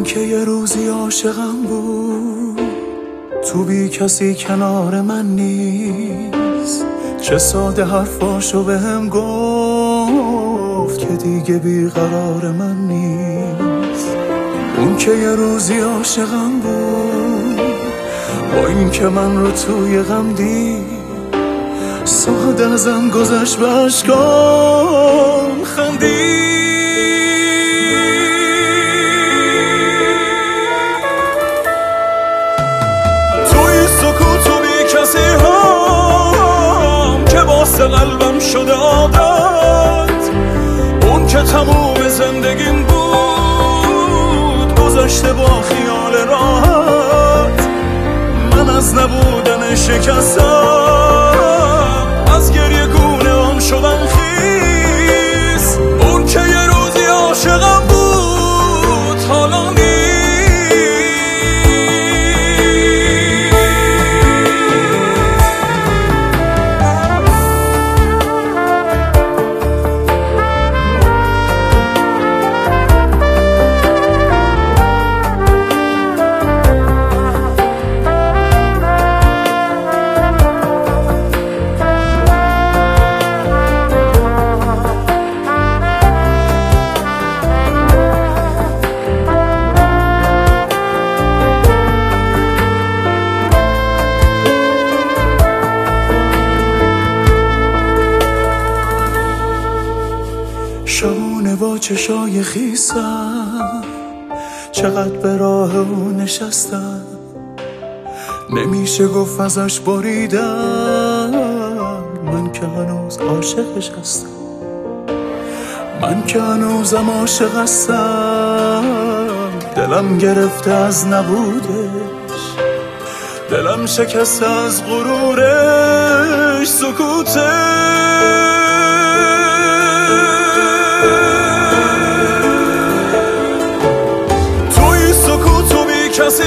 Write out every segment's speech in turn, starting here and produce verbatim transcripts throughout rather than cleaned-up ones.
که یه روزی عاشقم بود، تو بی کسی کنار من نیست. چه ساده حرفاشو بهم گفت که دیگه بیقرار من نیست. اون که یه روزی عاشقم بود، با این که من رو توی غم دید، ساده ازم گذشت به اشکام خندید. توی سکوت و بی کسی هم که واسه قلبم شده عادت، اون که تموم زندگیم بود گذشته با خیال راحت. من از نبودن شکستم، از گریه گونه هم شدن خیس. اون که یه روزی عاشقم بود حالا نیست. شبونه با چشای خیسم، چقدر به راه او نشستم، نمیشه گفت ازش بریدم. من که هنوز عاشقش هستم، من که هنوزم عاشق هستم. دلم گرفته از نبودش، دلم شکسته از غرورش. سکوته کسی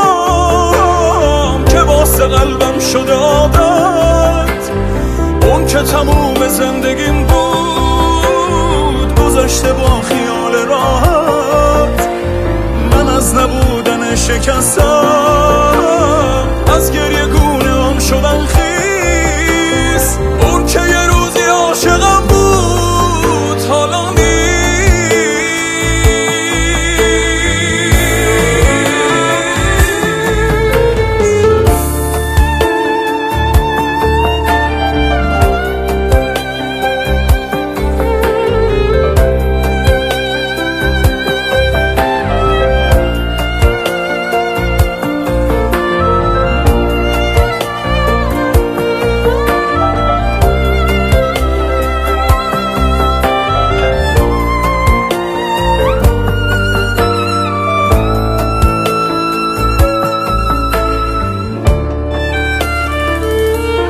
هم که واسه قلبم شده عادت، اون که تموم زندگیم بود گذشته با خیال راحت. من از نبودن شکستم، از گریه گونه هم شدن خیس. اون که یه روزی عاشقم بود حالا نیست.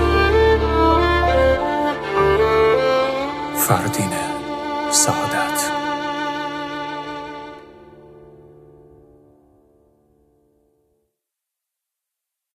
فردین سعادت.